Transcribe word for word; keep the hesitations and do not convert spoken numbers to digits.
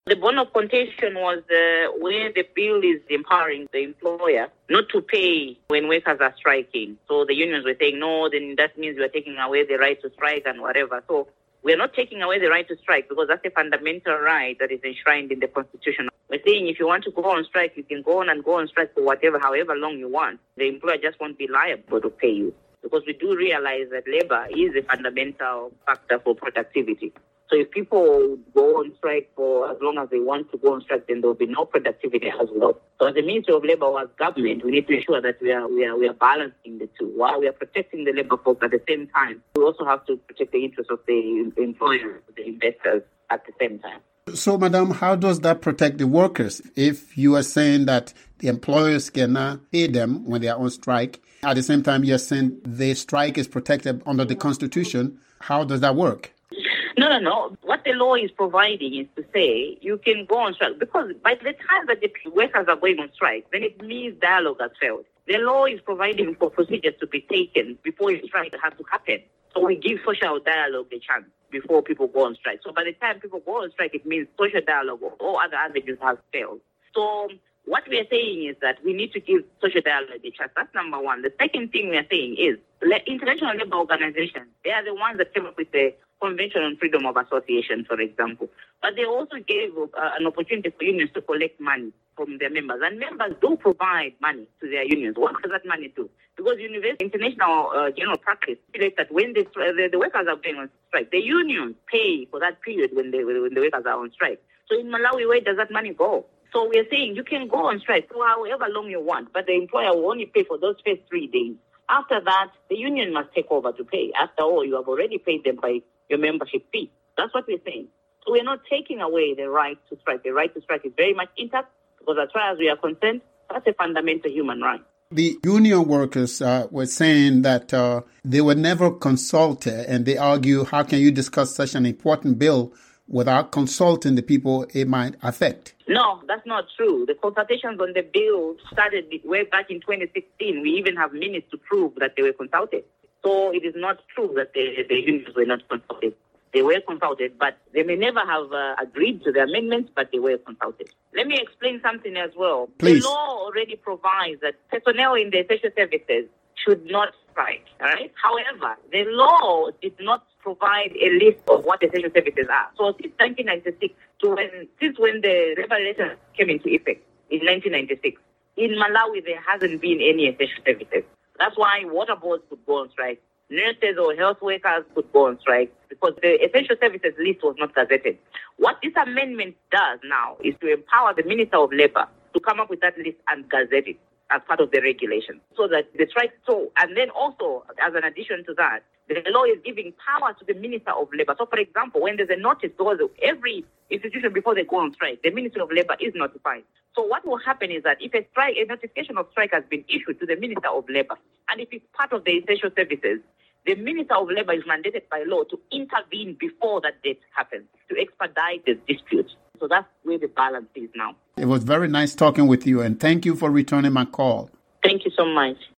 The bone of contention was uh, where the bill is empowering the employer not to pay when workers are striking. So the unions were saying, no, then that means you are taking away the right to strike and whatever. So we're not taking away the right to strike because that's a fundamental right that is enshrined in the Constitution. We're saying if you want to go on strike, you can go on and go on strike for whatever, however long you want. The employer just won't be liable to pay you because we do realize that labor is a fundamental factor for productivity. So if people go on strike for as long as they want to go on strike, then there will be no productivity as well. So as the Ministry of Labour or as government, we need to ensure that we are we are we are balancing the two. While we are protecting the labour folks at the same time, we also have to protect the interests of the employers, the investors at the same time. So, Madam, how does that protect the workers? If you are saying that the employers cannot pay them when they are on strike, at the same time you're saying the strike is protected under the Constitution, how does that work? No, no, no. What the law is providing is to say you can go on strike because by the time that the workers are going on strike, then it means dialogue has failed. The law is providing for procedures to be taken before a strike has to happen. So we give social dialogue a chance before people go on strike. So by the time people go on strike, it means social dialogue or all other avenues have failed. So what we are saying is that we need to give social dialogue a chance. That's number one. The second thing we are saying is international labor organizations, they are the ones that came up with the Convention on Freedom of Association, for example. But they also gave uh, an opportunity for unions to collect money from their members. And members do provide money to their unions. What does that money do? Because university, international uh, general practice states that when the, the, the workers are going on strike, the unions pay for that period when, they, when the workers are on strike. So in Malawi, where does that money go? So we are saying you can go on strike for however long you want, but the employer will only pay for those first three days. After that, the union must take over to pay. After all, you have already paid them by your membership fee. That's what we're saying. So we're not taking away the right to strike. The right to strike is very much intact because as far as we are concerned, that's a fundamental human right. The union workers uh, were saying that uh, they were never consulted, and they argue, how can you discuss such an important bill without consulting the people it might affect? No, that's not true. The consultations on the bill started way back in twenty sixteen. We even have minutes to prove that they were consulted. So it is not true that the, the unions were not consulted. They were consulted, but they may never have uh, agreed to the amendments, but they were consulted. Let me explain something as well. Please. The law already provides that personnel in the essential services should not strike, all right? However, the law did not provide a list of what essential services are. So since nineteen ninety-six, to when, since when the revelation came into effect in nineteen ninety-six, in Malawi there hasn't been any essential services. That's why water boards could go on strike. Nurses or health workers could go on strike because the essential services list was not gazetted. What this amendment does now is to empower the Minister of Labour to come up with that list and gazette it as part of the regulation so that the strike, so, and then also as an addition to that, the law is giving power to the Minister of Labour. So for example, when there's a notice, because every institution before they go on strike, the Minister of Labour is notified. So what will happen is that if a strike, a notification of strike has been issued to the Minister of Labour, and if it's part of the essential services, the Minister of Labour is mandated by law to intervene before that date happens, to expedite the dispute. So that's where the balance is now. It was very nice talking with you, and thank you for returning my call. Thank you so much.